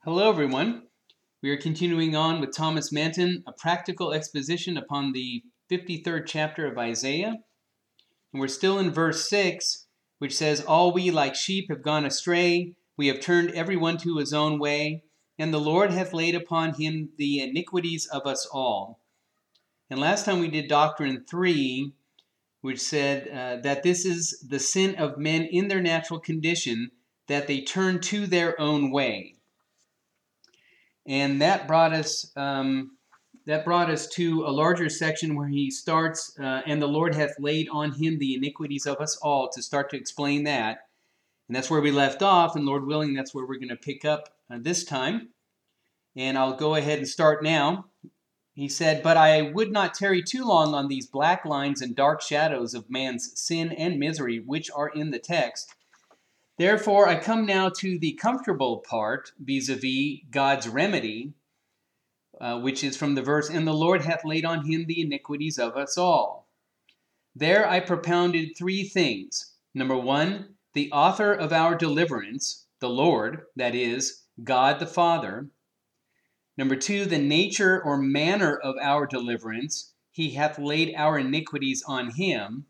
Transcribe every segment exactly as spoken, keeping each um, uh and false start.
Hello, everyone. We are continuing on with Thomas Manton, a practical exposition upon the fifty-third chapter of Isaiah. And we're still in verse six, which says, "All we like sheep have gone astray. We have turned everyone to his own way, and the Lord hath laid upon him the iniquities of us all." And last time we did Doctrine three, which said uh, that this is the sin of men in their natural condition, that they turn to their own way. And that brought us um, that brought us to a larger section where he starts, uh, and the Lord hath laid on him the iniquities of us all, to start to explain that. And that's where we left off, and Lord willing, that's where we're going to pick up uh, this time. And I'll go ahead and start now. He said, "But I would not tarry too long on these black lines and dark shadows of man's sin and misery, which are in the text. Therefore, I come now to the comfortable part, vis-a-vis God's remedy, uh, which is from the verse, 'And the Lord hath laid on him the iniquities of us all.' There I propounded three things. Number one, the author of our deliverance, the Lord, that is, God the Father. Number two, the nature or manner of our deliverance, he hath laid our iniquities on him.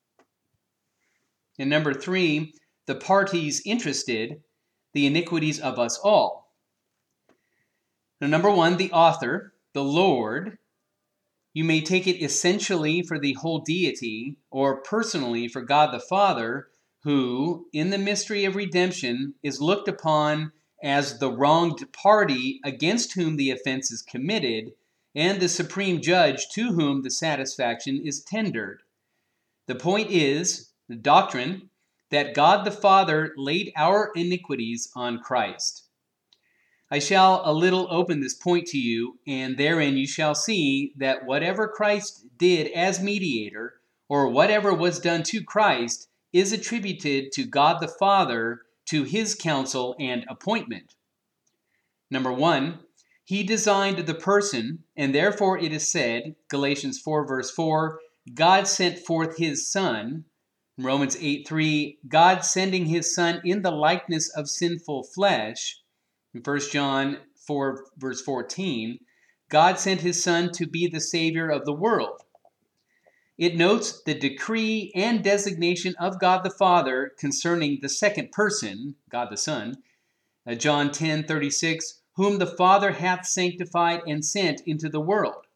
And number three, the parties interested, the iniquities of us all." Now, number one, the author, the Lord. You may take it essentially for the whole deity, or personally for God the Father, who, in the mystery of redemption, is looked upon as the wronged party against whom the offense is committed, and the supreme judge to whom the satisfaction is tendered. The point is, the doctrine, that God the Father laid our iniquities on Christ. I shall a little open this point to you, and therein you shall see that whatever Christ did as mediator, or whatever was done to Christ, is attributed to God the Father, to his counsel and appointment. Number one, he designed the person, and therefore it is said, Galatians four verse four, God sent forth his Son. Romans eight three, God sending his Son in the likeness of sinful flesh. In First John four verse fourteen, God sent his Son to be the Savior of the world. It notes the decree and designation of God the Father concerning the second person, God the Son. Uh, John ten thirty-six, whom the Father hath sanctified and sent into the world.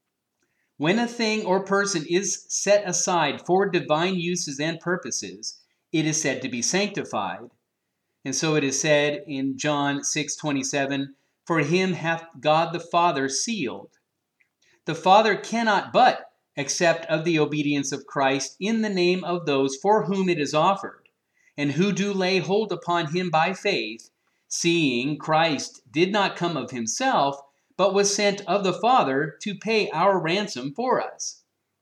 When a thing or person is set aside for divine uses and purposes, it is said to be sanctified. And so it is said in John six twenty-seven, "For him hath God the Father sealed." The Father cannot but accept of the obedience of Christ in the name of those for whom it is offered, and who do lay hold upon him by faith, seeing Christ did not come of himself, but was sent of the Father to pay our ransom for us.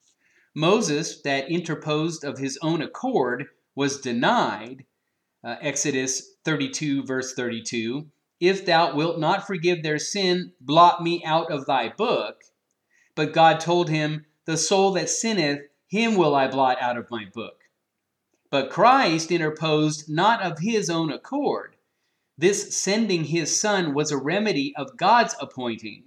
Moses, that interposed of his own accord, was denied, uh, Exodus thirty-two, verse thirty-two, "If thou wilt not forgive their sin, blot me out of thy book." But God told him, "The soul that sinneth, him will I blot out of my book." But Christ interposed not of his own accord. This sending his Son was a remedy of God's appointing.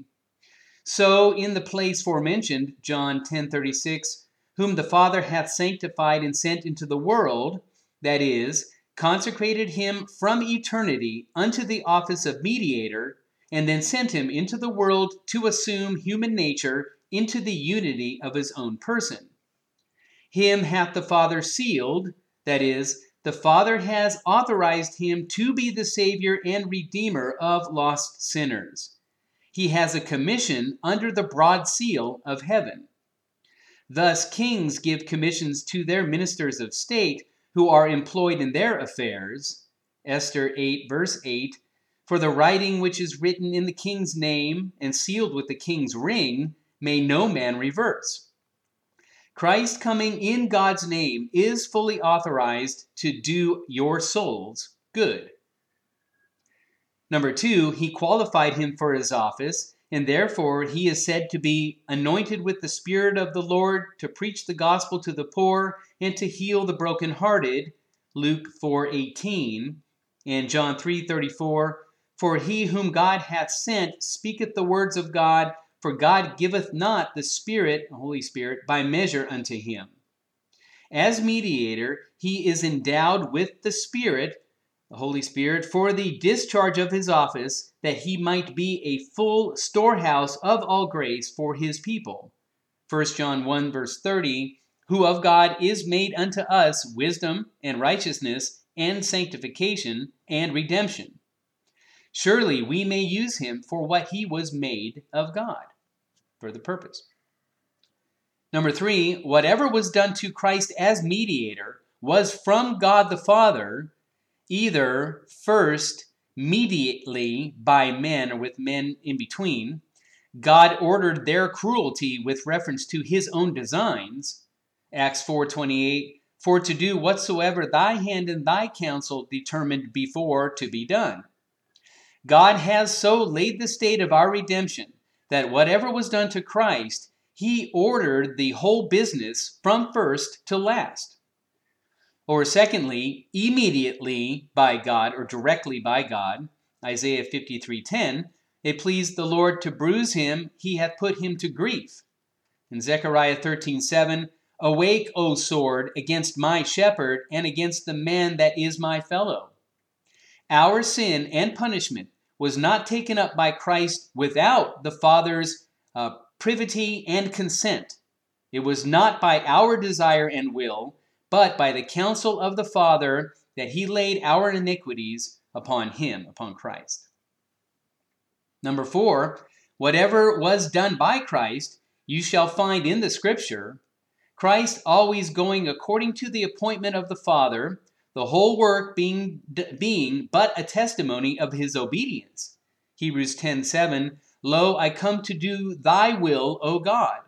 So in the place forementioned, John ten thirty-six, whom the Father hath sanctified and sent into the world, that is, consecrated him from eternity unto the office of mediator, and then sent him into the world to assume human nature into the unity of his own person. Him hath the Father sealed, that is, the Father has authorized him to be the Savior and Redeemer of lost sinners. He has a commission under the broad seal of heaven. Thus, kings give commissions to their ministers of state who are employed in their affairs. Esther eight, verse eight, "For the writing which is written in the king's name and sealed with the king's ring may no man reverse." Christ coming in God's name is fully authorized to do your souls good. Number two, he qualified him for his office, and therefore he is said to be anointed with the Spirit of the Lord to preach the gospel to the poor and to heal the brokenhearted, Luke four eighteen, and John three thirty-four, For he whom God hath sent speaketh the words of God, for God giveth not the Spirit, the Holy Spirit, by measure unto him. As mediator, he is endowed with the Spirit, the Holy Spirit, for the discharge of his office, that he might be a full storehouse of all grace for his people. First John one, verse thirty, who of God is made unto us wisdom and righteousness and sanctification and redemption. Surely we may use him for what he was made of God, for the purpose. Number three, whatever was done to Christ as mediator was from God the Father, either first mediately by men or with men in between. God ordered their cruelty with reference to his own designs. Acts four twenty-eight, for to do whatsoever thy hand and thy counsel determined before to be done. God has so laid the state of our redemption that whatever was done to Christ, he ordered the whole business from first to last. Or secondly, immediately by God or directly by God, Isaiah fifty-three ten, it pleased the Lord to bruise him, he hath put him to grief. In Zechariah thirteen seven, awake, O sword, against my shepherd and against the man that is my fellow. Our sin and punishment was not taken up by Christ without the Father's uh, privity and consent. It was not by our desire and will, but by the counsel of the Father that he laid our iniquities upon him, upon Christ. Number four, whatever was done by Christ, you shall find in the Scripture, Christ always going according to the appointment of the Father, the whole work being, being but a testimony of his obedience. Hebrews ten seven, lo, I come to do thy will, O God.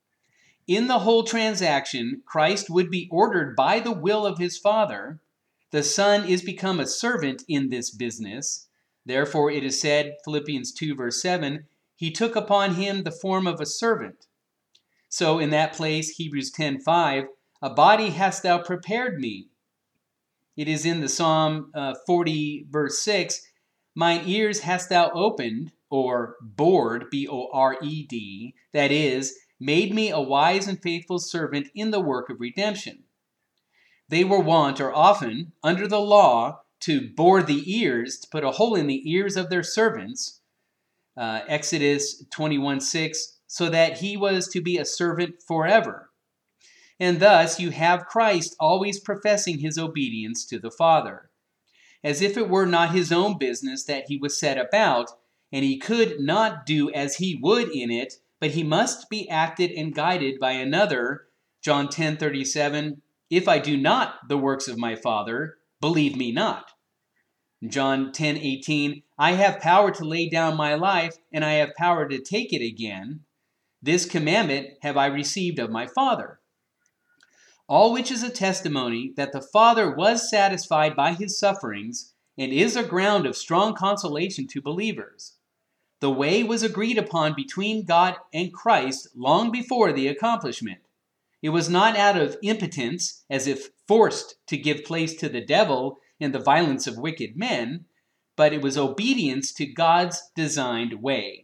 In the whole transaction, Christ would be ordered by the will of his Father. The Son is become a servant in this business. Therefore it is said, Philippians two verse seven, he took upon him the form of a servant. So in that place, Hebrews ten five, a body hast thou prepared me. It is in the Psalm uh, forty verse six, mine ears hast thou opened, or bored, B O R E D, that is, made me a wise and faithful servant in the work of redemption. They were wont, or often, under the law, to bore the ears, to put a hole in the ears of their servants, uh, Exodus twenty-one six, so that he was to be a servant forever. And thus you have Christ always professing his obedience to the Father, as if it were not his own business that he was set about, and he could not do as he would in it, but he must be acted and guided by another. John ten thirty-seven, if I do not the works of my Father, believe me not. John ten eighteen, I have power to lay down my life, and I have power to take it again. This commandment have I received of my Father. All which is a testimony that the Father was satisfied by his sufferings, and is a ground of strong consolation to believers. The way was agreed upon between God and Christ long before the accomplishment. It was not out of impotence, as if forced to give place to the devil and the violence of wicked men, but it was obedience to God's designed way.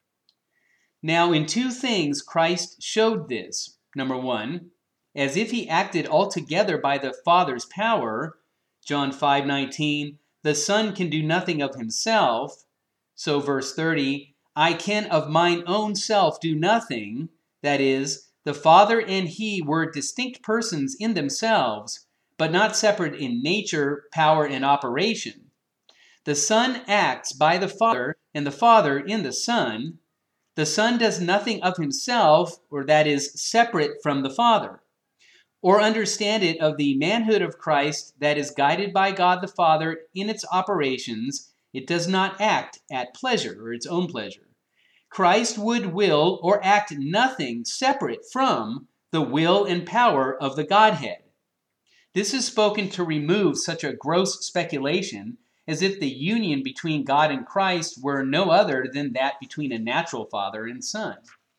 Now, in two things Christ showed this. Number one, as if he acted altogether by the Father's power, John five nineteen, the Son can do nothing of himself. So verse thirty, I can of mine own self do nothing. That is, the Father and he were distinct persons in themselves, but not separate in nature, power, and operation. The Son acts by the Father, and the Father in the Son. The Son does nothing of himself, or that is, separate from the Father. Or understand it of the manhood of Christ that is guided by God the Father in its operations, it does not act at pleasure, or its own pleasure. Christ would will or act nothing separate from the will and power of the Godhead. This is spoken to remove such a gross speculation as if the union between God and Christ were no other than that between a natural father and son.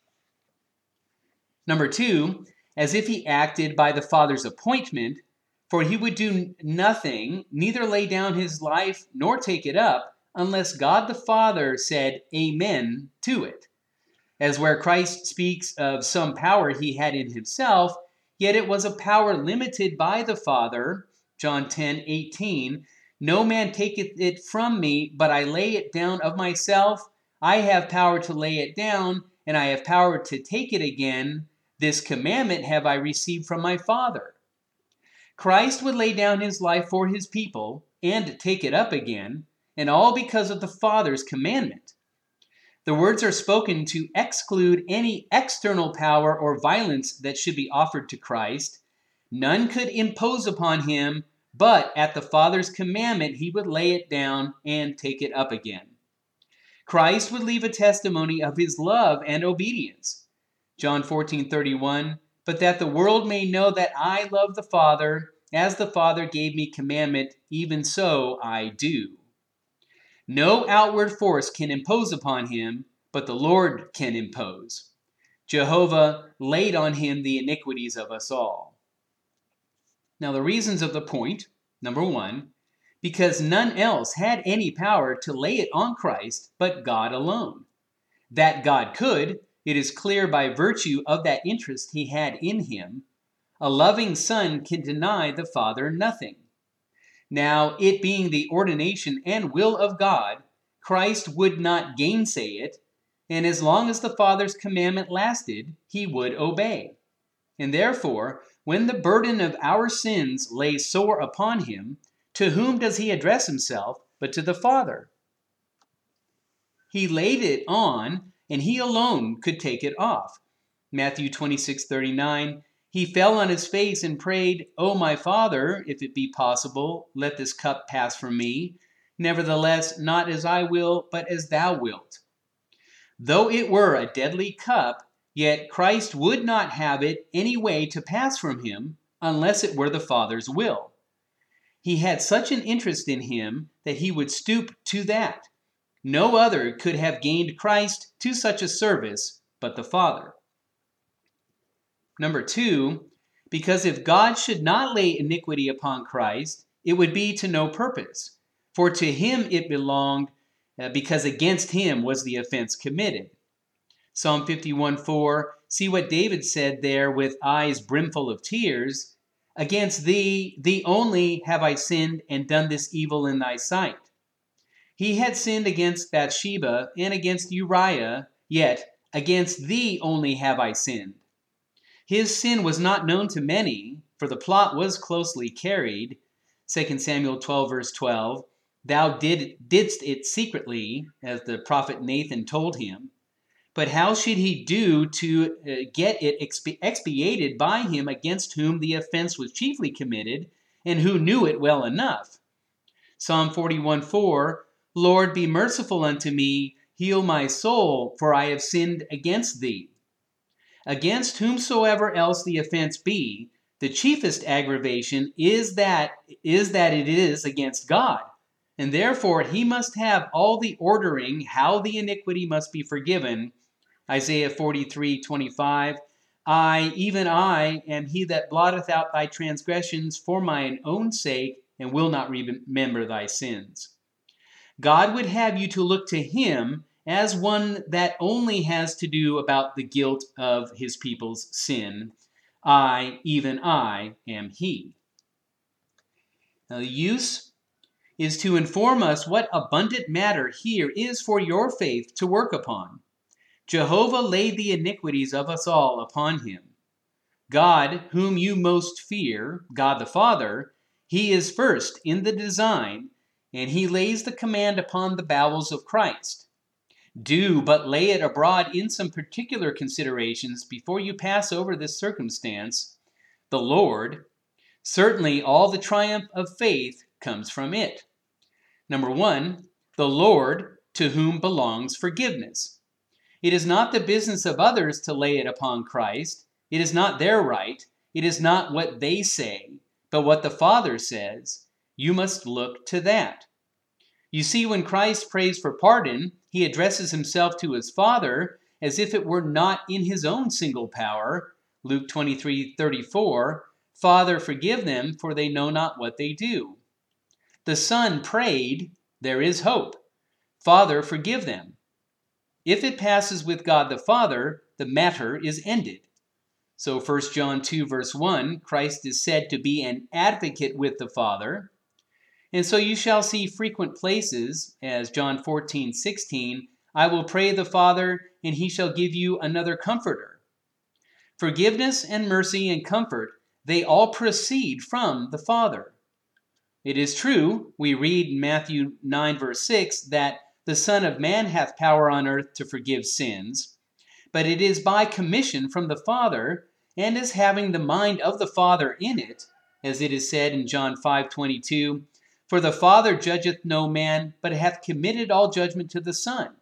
Number two, as if he acted by the Father's appointment, for he would do nothing, neither lay down his life nor take it up, unless God the Father said amen to it. As where Christ speaks of some power he had in himself, yet it was a power limited by the Father, John ten eighteen. No man taketh it from me, but I lay it down of myself. I have power to lay it down, and I have power to take it again. This commandment have I received from my Father. Christ would lay down his life for his people and take it up again, and all because of the Father's commandment. The words are spoken to exclude any external power or violence that should be offered to Christ. None could impose upon him, but at the Father's commandment he would lay it down and take it up again. Christ would leave a testimony of his love and obedience. John fourteen thirty-one, but that the world may know that I love the Father, as the Father gave me commandment, even so I do. No outward force can impose upon him, but the Lord can impose. Jehovah laid on him the iniquities of us all. Now the reasons of the point, number one, because none else had any power to lay it on Christ but God alone. That God could, it is clear by virtue of that interest he had in him. A loving son can deny the Father nothing. Now, it being the ordination and will of God, Christ would not gainsay it, and as long as the Father's commandment lasted, he would obey. And therefore, when the burden of our sins lay sore upon him, to whom does he address himself but to the Father? He laid it on, and he alone could take it off. Matthew twenty-six thirty-nine, he fell on his face and prayed, O my Father, if it be possible, let this cup pass from me. Nevertheless, not as I will, but as thou wilt. Though it were a deadly cup, yet Christ would not have it any way to pass from him, unless it were the Father's will. He had such an interest in him that he would stoop to that. No other could have gained Christ to such a service but the Father. Number two, because if God should not lay iniquity upon Christ, it would be to no purpose. For to him it belonged, uh, because against him was the offense committed. Psalm fifty-one four, see what David said there with eyes brimful of tears. Against thee, thee only have I sinned and done this evil in thy sight. He had sinned against Bathsheba and against Uriah, yet against thee only have I sinned. His sin was not known to many, for the plot was closely carried. Second Samuel twelve, verse twelve, thou did, didst it secretly, as the prophet Nathan told him. But how should he do to uh, get it expi- expiated by him against whom the offense was chiefly committed, and who knew it well enough? Psalm forty-one four, Lord, be merciful unto me, heal my soul, for I have sinned against thee. Against whomsoever else the offense be, the chiefest aggravation is that, is that it is against God, and therefore he must have all the ordering how the iniquity must be forgiven. Isaiah forty-three twenty-five, I, even I, am he that blotteth out thy transgressions for mine own sake, and will not remember thy sins. God would have you to look to him as one that only has to do about the guilt of his people's sin. I, even I, am he. Now, the use is to inform us what abundant matter here is for your faith to work upon. Jehovah laid the iniquities of us all upon him. God, whom you most fear, God the Father, he is first in the design, and he lays the command upon the bowels of Christ. Do but lay it abroad in some particular considerations before you pass over this circumstance. The Lord, certainly all the triumph of faith comes from it. Number one, the Lord, to whom belongs forgiveness. It is not the business of others to lay it upon Christ. It is not their right. It is not what they say, but what the Father says. You must look to that. You see, when Christ prays for pardon, he addresses himself to his Father as if it were not in his own single power. Luke twenty-three thirty-four, Father, forgive them, for they know not what they do. The Son prayed, there is hope. Father, forgive them. If it passes with God the Father, the matter is ended. So First John two verse one, Christ is said to be an advocate with the Father. And so you shall see frequent places, as John fourteen sixteen, I will pray the Father, and he shall give you another comforter. Forgiveness and mercy and comfort, they all proceed from the Father. It is true, we read in Matthew nine verse six, that the Son of Man hath power on earth to forgive sins, but it is by commission from the Father, and as having the mind of the Father in it, as it is said in John five twenty-two, for the Father judgeth no man, but hath committed all judgment to the Son.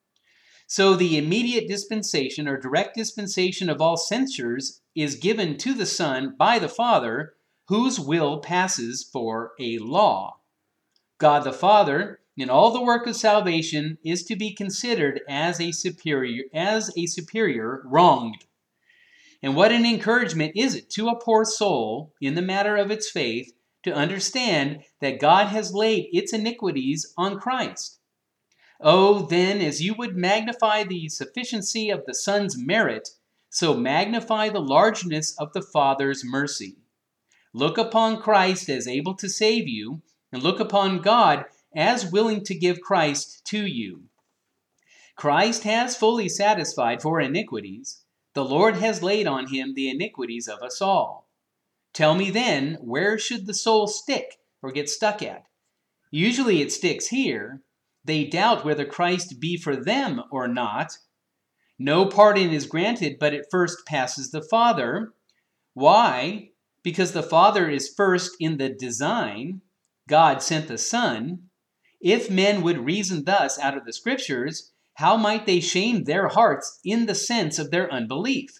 So the immediate dispensation or direct dispensation of all censures is given to the Son by the Father, whose will passes for a law. God the Father, in all the work of salvation, is to be considered as a superior, as a superior wronged. And what an encouragement is it to a poor soul in the matter of its faith to understand that God has laid its iniquities on Christ. Oh, then, as you would magnify the sufficiency of the Son's merit, so magnify the largeness of the Father's mercy. Look upon Christ as able to save you, and look upon God as willing to give Christ to you. Christ has fully satisfied for iniquities. The Lord has laid on him the iniquities of us all. Tell me then, where should the soul stick or get stuck at? Usually it sticks here. They doubt whether Christ be for them or not. No pardon is granted, but it first passes the Father. Why? Because the Father is first in the design. God sent the Son. If men would reason thus out of the Scriptures, how might they shame their hearts in the sense of their unbelief?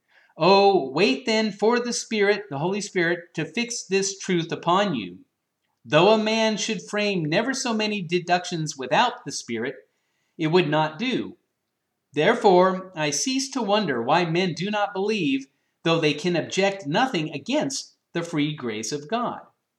Oh, wait then for the Spirit, the Holy Spirit, to fix this truth upon you. Though a man should frame never so many deductions without the Spirit, it would not do. Therefore, I cease to wonder why men do not believe, though they can object nothing against the free grace of God.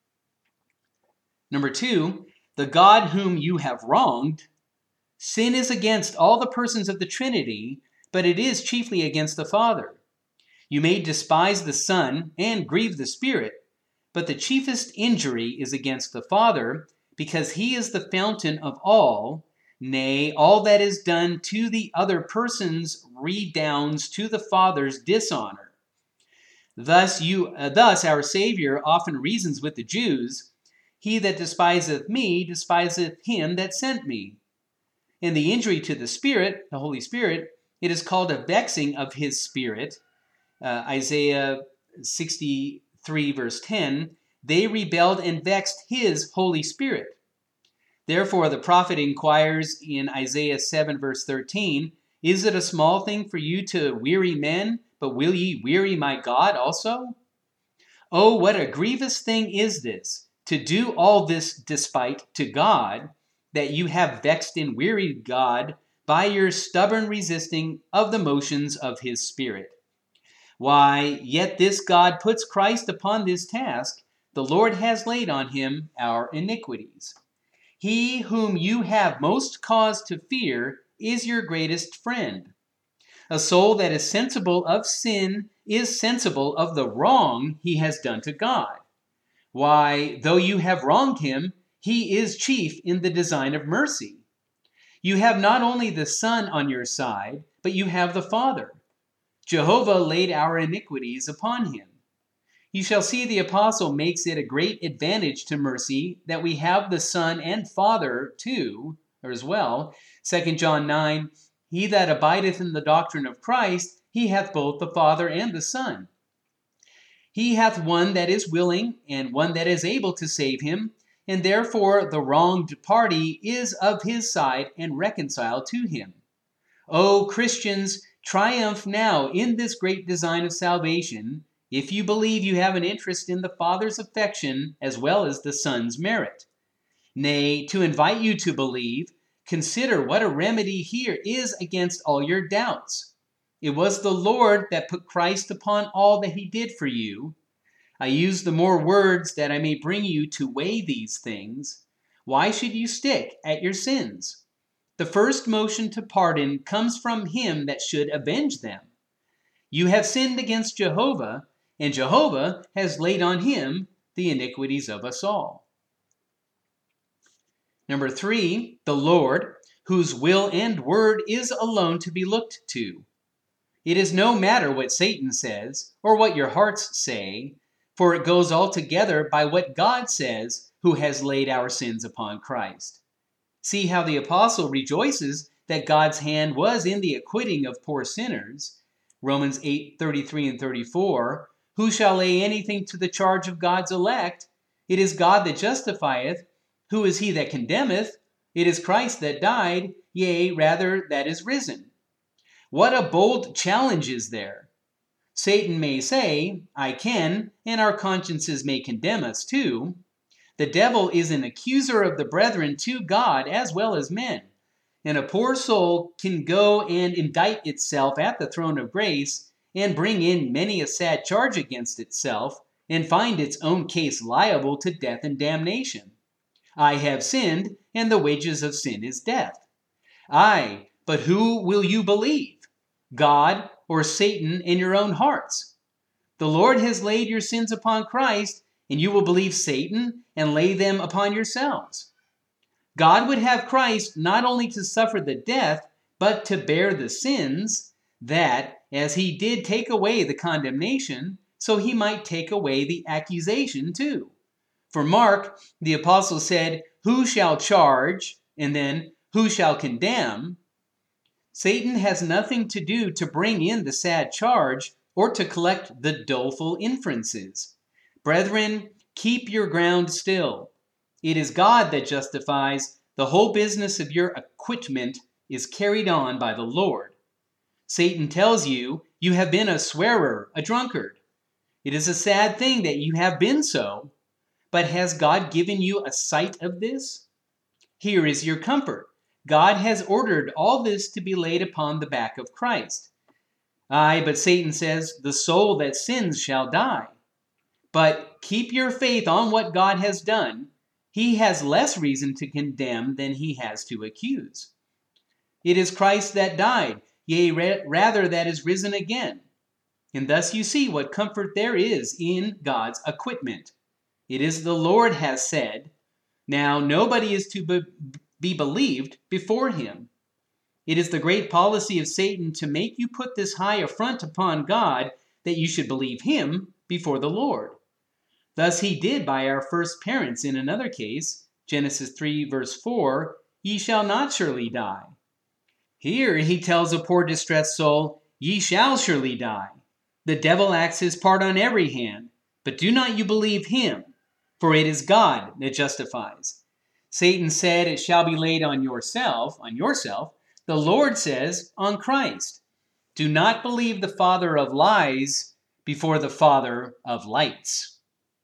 Number two, the God whom you have wronged. Sin is against all the persons of the Trinity, but it is chiefly against the Father. You may despise the Son and grieve the Spirit, but the chiefest injury is against the Father, because he is the fountain of all. Nay, all that is done to the other persons redounds to the Father's dishonor. Thus, you, uh, thus our Savior often reasons with the Jews, he that despiseth me despiseth him that sent me. In the injury to the Spirit, the Holy Spirit, it is called a vexing of his Spirit. Uh, Isaiah sixty-three verse ten, they rebelled and vexed his Holy Spirit. Therefore the prophet inquires in Isaiah seven verse thirteen, is it a small thing for you to weary men, but will ye weary my God also? Oh, what a grievous thing is this, to do all this despite to God, that you have vexed and wearied God by your stubborn resisting of the motions of his Spirit. Why, yet this God puts Christ upon this task, the Lord has laid on him our iniquities. He whom you have most cause to fear is your greatest friend. A soul that is sensible of sin is sensible of the wrong he has done to God. Why, though you have wronged him, he is chief in the design of mercy. You have not only the Son on your side, but you have the Father. Jehovah laid our iniquities upon him. You shall see the apostle makes it a great advantage to mercy that we have the Son and Father too, or as well. Second John nine, he that abideth in the doctrine of Christ, he hath both the Father and the Son. He hath one that is willing and one that is able to save him, and therefore the wronged party is of his side and reconciled to him. O Christians, triumph now in this great design of salvation, if you believe you have an interest in the Father's affection as well as the Son's merit. Nay, to invite you to believe, consider what a remedy here is against all your doubts. It was the Lord that put Christ upon all that he did for you. I use the more words that I may bring you to weigh these things. Why should you stick at your sins? The first motion to pardon comes from him that should avenge them. You have sinned against Jehovah, and Jehovah has laid on him the iniquities of us all. Number three, the Lord, whose will and word is alone to be looked to. It is no matter what Satan says or what your hearts say, for it goes altogether by what God says, who has laid our sins upon Christ. See how the apostle rejoices that God's hand was in the acquitting of poor sinners. Romans eight, thirty-three and thirty-four, who shall lay anything to the charge of God's elect? It is God that justifieth. Who is he that condemneth? It is Christ that died, yea, rather that is risen. What a bold challenge is there! Satan may say, I can, and our consciences may condemn us too. The devil is an accuser of the brethren to God as well as men, and a poor soul can go and indict itself at the throne of grace and bring in many a sad charge against itself and find its own case liable to death and damnation. I have sinned, and the wages of sin is death. Aye, but who will you believe? God or Satan in your own hearts? The Lord has laid your sins upon Christ, and you will believe Satan and lay them upon yourselves. God would have Christ not only to suffer the death, but to bear the sins, that, as he did take away the condemnation, so he might take away the accusation too. For Mark, the apostle said, who shall charge, and then, who shall condemn? Satan has nothing to do to bring in the sad charge or to collect the doleful inferences. Brethren, keep your ground still. It is God that justifies. The whole business of your acquitment is carried on by the Lord. Satan tells you you have been a swearer, a drunkard. It is a sad thing that you have been so, but has God given you a sight of this? Here is your comfort. God has ordered all this to be laid upon the back of Christ. Aye, but Satan says, the soul that sins shall die. But keep your faith on what God has done. He has less reason to condemn than he has to accuse. It is Christ that died, yea, rather that is risen again. And thus you see what comfort there is in God's acquitment. It is the Lord has said. Now nobody is to be, be believed before him. It is the great policy of Satan to make you put this high affront upon God that you should believe him before the Lord. Thus he did by our first parents in another case, Genesis three verse four, ye shall not surely die. Here he tells a poor distressed soul, ye shall surely die. The devil acts his part on every hand, but do not you believe him, for it is God that justifies. Satan said, it shall be laid on yourself, on yourself. The Lord says, on Christ. Do not believe the father of lies before the father of lights.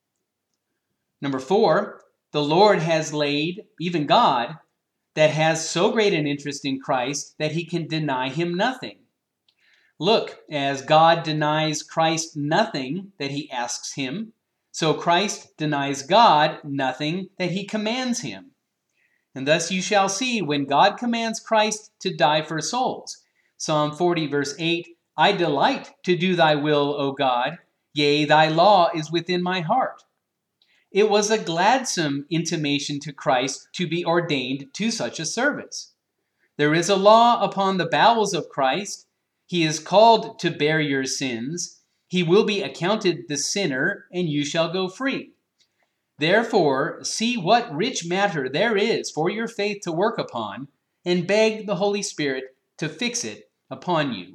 Number four, the Lord has laid, even God, that has so great an interest in Christ that he can deny him nothing. Look, as God denies Christ nothing that he asks him, so Christ denies God nothing that he commands him. And thus you shall see when God commands Christ to die for souls. Psalm forty verse eight, I delight to do thy will, O God, yea, thy law is within my heart. It was a gladsome intimation to Christ to be ordained to such a service. There is a law upon the bowels of Christ. He is called to bear your sins. He will be accounted the sinner, and you shall go free. Therefore, see what rich matter there is for your faith to work upon, and beg the Holy Spirit to fix it upon you.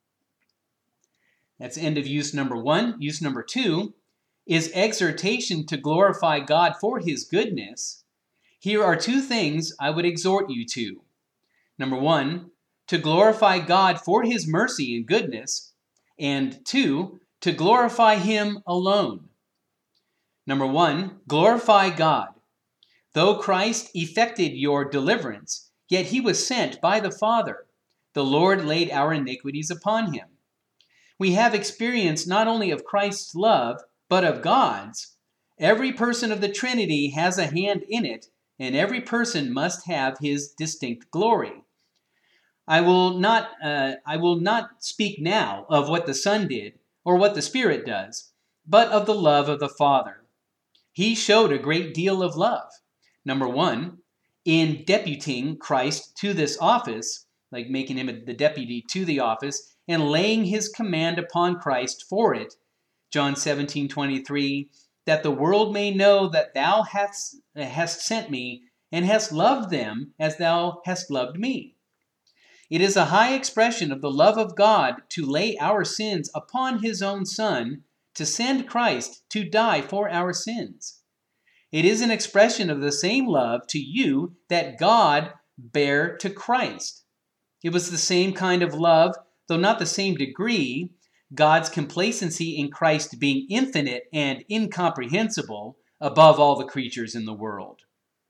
That's end of use number one. Use number two is exhortation to glorify God for his goodness. Here are two things I would exhort you to. Number one, to glorify God for his mercy and goodness. And two, to glorify him alone. Number one, glorify God. Though Christ effected your deliverance, yet he was sent by the Father. The Lord laid our iniquities upon him. We have experience not only of Christ's love, but of God's. Every person of the Trinity has a hand in it, and every person must have his distinct glory. I will not, uh, I will not speak now of what the Son did or what the Spirit does, but of the love of the Father. He showed a great deal of love. Number one, in deputing Christ to this office, like making him the deputy to the office, and laying his command upon Christ for it. John seventeen twenty-three, that the world may know that thou hast, hast sent me, and hast loved them as thou hast loved me. It is a high expression of the love of God to lay our sins upon his own Son, to send Christ to die for our sins. It is an expression of the same love to you that God bare to Christ. It was the same kind of love, though not the same degree, God's complacency in Christ being infinite and incomprehensible above all the creatures in the world.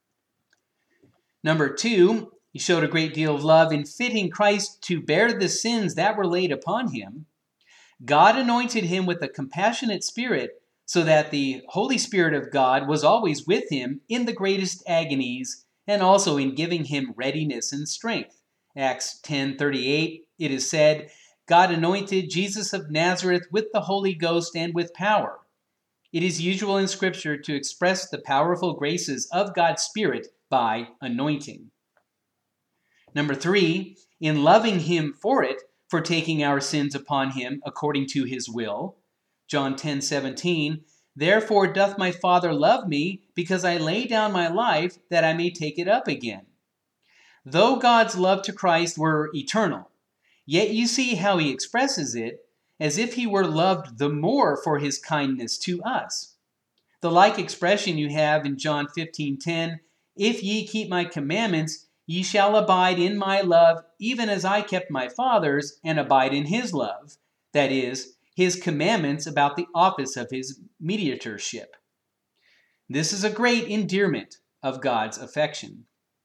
Number two, he showed a great deal of love in fitting Christ to bear the sins that were laid upon him. God anointed him with a compassionate spirit so that the Holy Spirit of God was always with him in the greatest agonies and also in giving him readiness and strength. Acts ten thirty-eight, it is said, God anointed Jesus of Nazareth with the Holy Ghost and with power. It is usual in Scripture to express the powerful graces of God's Spirit by anointing. Number three, in loving him for it, for taking our sins upon him according to his will. John ten seventeen, therefore doth my Father love me, because I lay down my life that I may take it up again. Though God's love to Christ were eternal, yet you see how he expresses it, as if he were loved the more for his kindness to us. The like expression you have in John fifteen ten, if ye keep my commandments, ye shall abide in my love, even as I kept my Father's, and abide in his love. That is, his commandments about the office of his mediatorship. This is a great endearment of God's affection.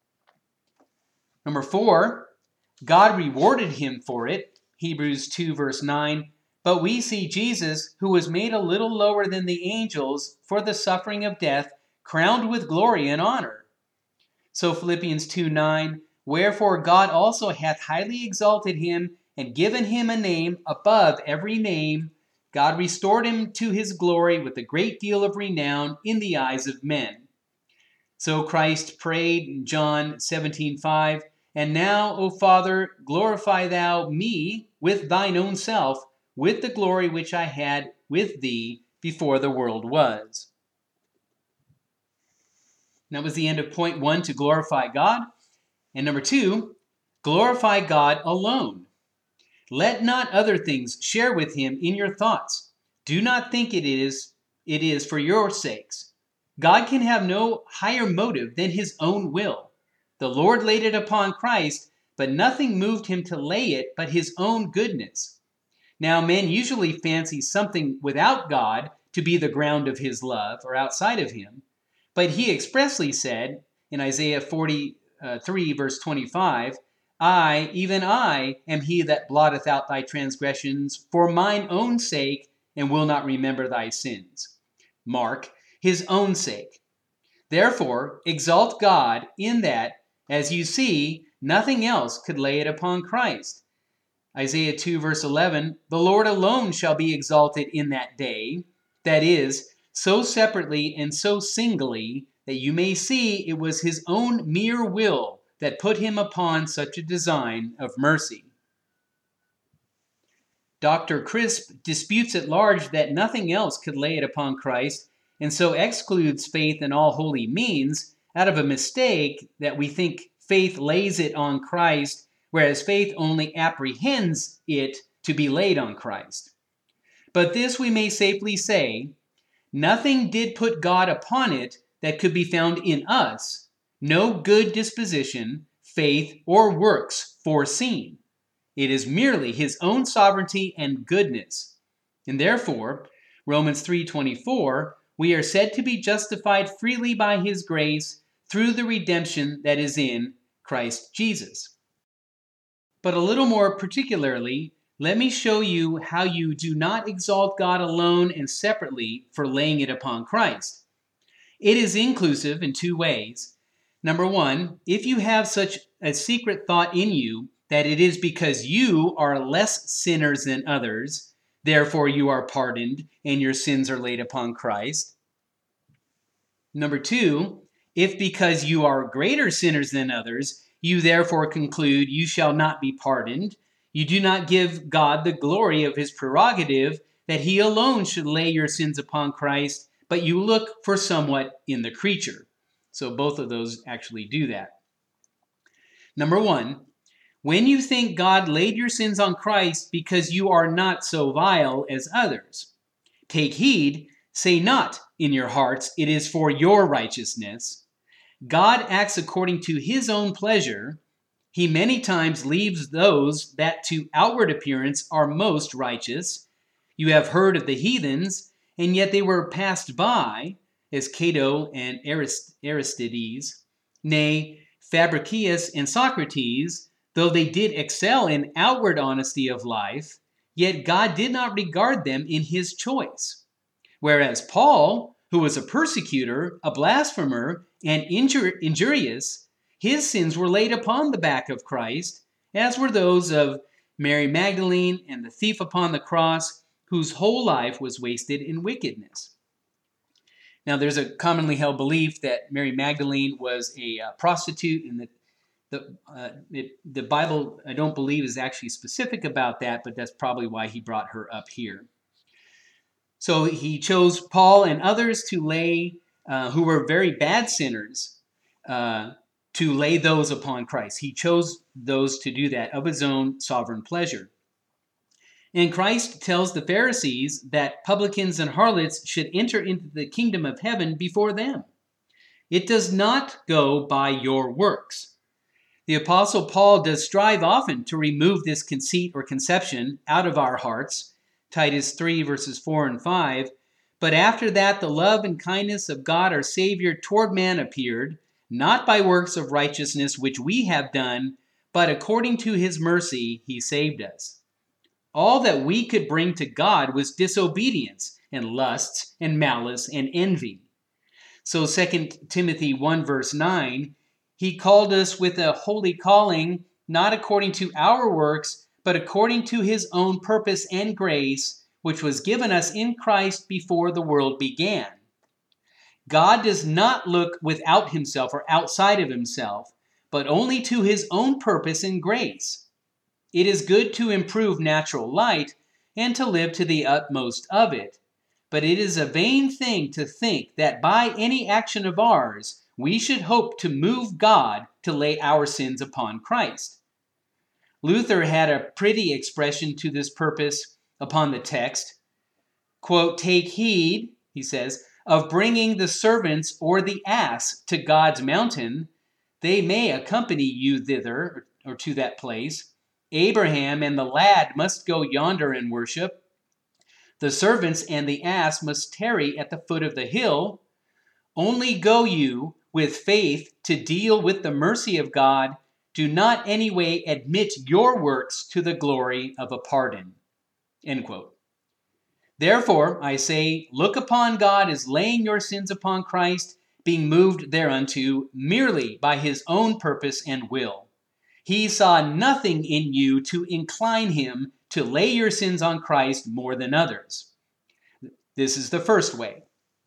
Number four, God rewarded him for it. Hebrews two verse nine, but we see Jesus, who was made a little lower than the angels for the suffering of death, crowned with glory and honor. So Philippians two nine, wherefore God also hath highly exalted him, and given him a name above every name. God restored him to his glory with a great deal of renown in the eyes of men. So Christ prayed in John seventeen five, and now, O Father, glorify thou me with thine own self, with the glory which I had with thee before the world was. And that was the end of point one, to glorify God. And number two, glorify God alone. Let not other things share with him in your thoughts. Do not think it is, it is for your sakes. God can have no higher motive than his own will. The Lord laid it upon Christ, but nothing moved him to lay it but his own goodness. Now, men usually fancy something without God to be the ground of his love, or outside of him. But he expressly said in Isaiah forty-three, verse twenty-five, I, even I, am he that blotteth out thy transgressions for mine own sake, and will not remember thy sins. Mark, his own sake. Therefore, exalt God in that, as you see, nothing else could lay it upon Christ. Isaiah two, verse eleven, the Lord alone shall be exalted in that day, that is, so separately and so singly that you may see it was his own mere will that put him upon such a design of mercy. Doctor Crisp disputes at large that nothing else could lay it upon Christ, and so excludes faith in all holy means out of a mistake that we think faith lays it on Christ, whereas faith only apprehends it to be laid on Christ. But this we may safely say, nothing did put God upon it that could be found in us, no good disposition, faith, or works foreseen. It is merely his own sovereignty and goodness. And therefore, Romans three twenty-four, we are said to be justified freely by his grace through the redemption that is in Christ Jesus. But a little more particularly, let me show you how you do not exalt God alone and separately for laying it upon Christ. It is inclusive in two ways. Number one, if you have such a secret thought in you that it is because you are less sinners than others, therefore you are pardoned and your sins are laid upon Christ. Number two, if because you are greater sinners than others, you therefore conclude you shall not be pardoned, you do not give God the glory of his prerogative that he alone should lay your sins upon Christ, but you look for somewhat in the creature. So both of those actually do that. Number one, when you think God laid your sins on Christ because you are not so vile as others, take heed, say not in your hearts, it is for your righteousness. God acts according to his own pleasure. He many times leaves those that to outward appearance are most righteous. You have heard of the heathens, and yet they were passed by, as Cato and Arist- Aristides, nay, Fabricius and Socrates, though they did excel in outward honesty of life, yet God did not regard them in his choice. Whereas Paul, who was a persecutor, a blasphemer, and injur- injurious, his sins were laid upon the back of Christ, as were those of Mary Magdalene and the thief upon the cross, whose whole life was wasted in wickedness. Now, there's a commonly held belief that Mary Magdalene was a uh, prostitute, and that the uh, it, the Bible, I don't believe, is actually specific about that, but that's probably why he brought her up here. So he chose Paul and others to lay, uh, who were very bad sinners, uh, to lay those upon Christ. He chose those to do that of his own sovereign pleasure. And Christ tells the Pharisees that publicans and harlots should enter into the kingdom of heaven before them. It does not go by your works. The Apostle Paul does strive often to remove this conceit or conception out of our hearts, Titus three, verses four and five. But after that, the love and kindness of God our Savior toward man appeared, not by works of righteousness which we have done, but according to his mercy he saved us. All that we could bring to God was disobedience and lusts and malice and envy. So Second Timothy one, verse nine, he called us with a holy calling, not according to our works, but according to his own purpose and grace, which was given us in Christ before the world began. God does not look without himself or outside of himself, but only to his own purpose and grace. It is good to improve natural light and to live to the utmost of it, but it is a vain thing to think that by any action of ours we should hope to move God to lay our sins upon Christ. Luther had a pretty expression to this purpose upon the text. Quote, "Take heed," he says, "of bringing the servants or the ass to God's mountain. They may accompany you thither or to that place. Abraham and the lad must go yonder and worship. The servants and the ass must tarry at the foot of the hill. Only go you with faith to deal with the mercy of God. Do not any way admit your works to the glory of a pardon." End quote. Therefore, I say, look upon God as laying your sins upon Christ, being moved thereunto merely by his own purpose and will. He saw nothing in you to incline him to lay your sins on Christ more than others. This is the first way,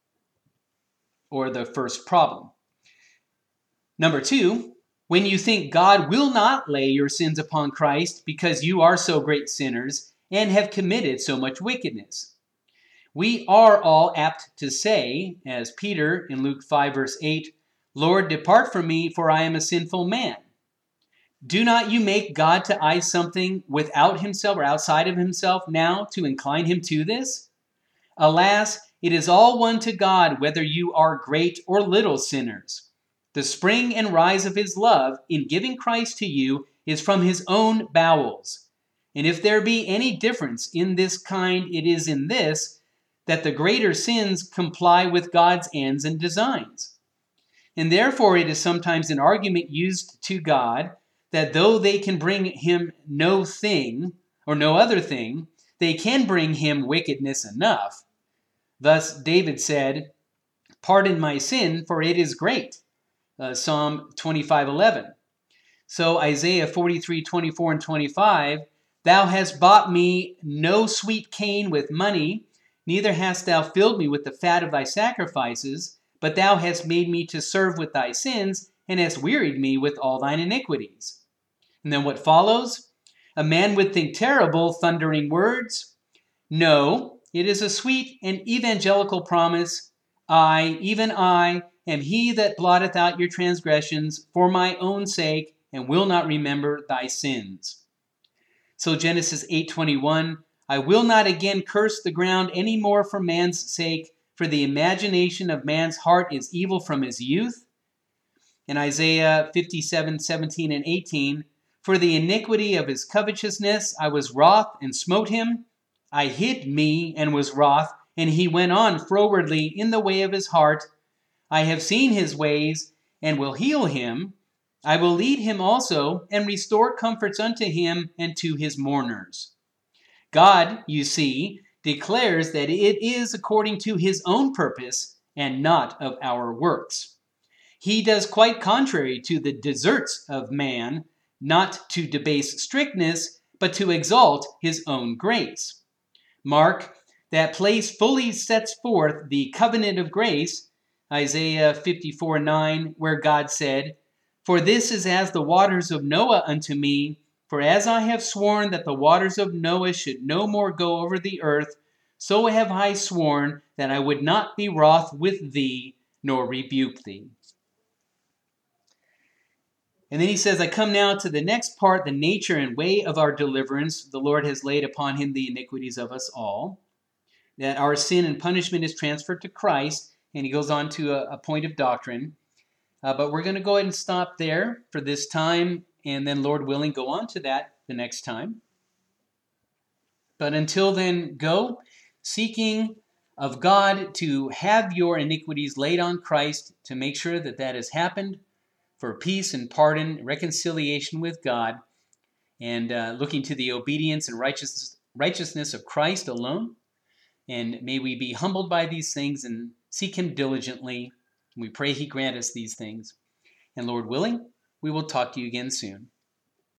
or the first problem. Number two, when you think God will not lay your sins upon Christ because you are so great sinners and have committed so much wickedness. We are all apt to say, as Peter in Luke five, verse eight, "Lord, depart from me, for I am a sinful man." Do not you make God to eye something without himself or outside of himself now to incline him to this? Alas, it is all one to God whether you are great or little sinners. The spring and rise of his love in giving Christ to you is from his own bowels. And if there be any difference in this kind, it is in this, that the greater sins comply with God's ends and designs. And therefore it is sometimes an argument used to God that though they can bring him no thing, or no other thing, they can bring him wickedness enough. Thus David said, "Pardon my sin, for it is great. uh, Psalm twenty-five eleven. So Isaiah forty-three twenty-four and twenty-five, thou hast bought me no sweet cane with money, neither hast thou filled me with the fat of thy sacrifices, but thou hast made me to serve with thy sins, and hast wearied me with all thine iniquities. And then what follows? A man would think terrible, thundering words. No, it is a sweet and evangelical promise. I, even I, am he that blotteth out your transgressions for my own sake, and will not remember thy sins. So Genesis eight twenty-one, I will not again curse the ground any more for man's sake, for the imagination of man's heart is evil from his youth. In Isaiah fifty-seven seventeen and eighteen, for the iniquity of his covetousness I was wroth and smote him. I hid me and was wroth, and he went on frowardly in the way of his heart. I have seen his ways, and will heal him. I will lead him also, and restore comforts unto him and to his mourners. God, you see, declares that it is according to his own purpose, and not of our works. He does quite contrary to the deserts of man, not to debase strictness, but to exalt his own grace. Mark, that place fully sets forth the covenant of grace, Isaiah fifty-four nine, where God said, for this is as the waters of Noah unto me, for as I have sworn that the waters of Noah should no more go over the earth, so have I sworn that I would not be wroth with thee, nor rebuke thee. And then he says, I come now to the next part, the nature and way of our deliverance. The Lord has laid upon him the iniquities of us all, that our sin and punishment is transferred to Christ. And he goes on to a, a point of doctrine. Uh, but we're going to go ahead and stop there for this time, and then, Lord willing, go on to that the next time. But until then, go seeking of God to have your iniquities laid on Christ, to make sure that that has happened, for peace and pardon, reconciliation with God, and uh, looking to the obedience and righteousness, righteousness of Christ alone. And may we be humbled by these things and seek him diligently. We pray he grant us these things. And Lord willing, we will talk to you again soon.